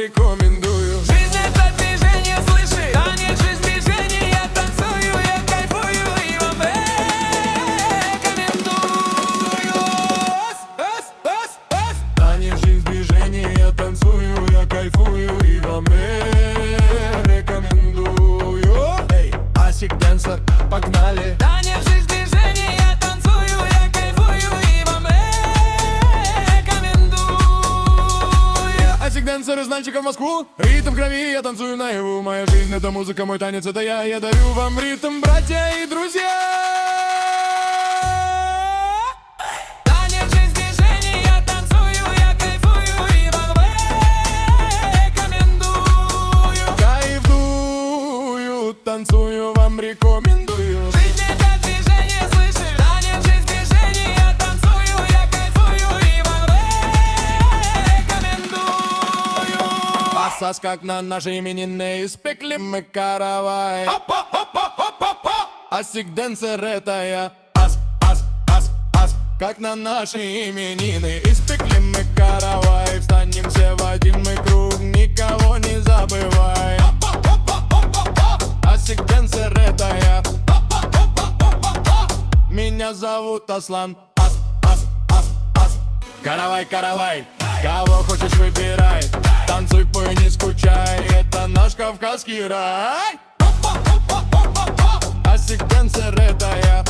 рекомендую. Жизнь это движение, слыши, танец, жизнь движение. Я танцую, я кайфую и вам рекомендую. Танец, жизнь, движение, я танцую, я кайфую и вам рекомендую. Эй, Асик Дэнсер, погнали. Танец, жизнь движение. Я танцую, я кайфую и вам рекомендую. Асик Дэнсер из Нальчика в Москву. Ритм в крови, я танцую наяву. Моя жизнь это музыка, мой танец это я. Я дарю вам ритм, братья и друзья. Танец, жизнь движение. Я танцую, я кайфую и вам рекомендую. Кайфую, танцую, вам рекомендую. Жизнь это движение, слышишь? Танец, жизнь движение. Я танцую, я кайфую и вам рекомендую. Асас, как на наши именины, испекли мы каравай. Асик Дэнсер это я. Ас, как на наши именины, испекли мы каравай. Встанем все в один мы круг, никого не забывай. Асик Дэнсер это я. Меня зовут Аслан. Ас. Каравай, каравай, кого хочешь выбирай. Танцуй, пой, не скучай, это наш кавказский рай. Асик Дэнсер это я.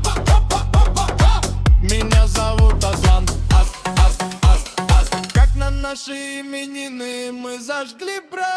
Меня зовут Аслан. Ас. Как на наши именины мы зажгли брат.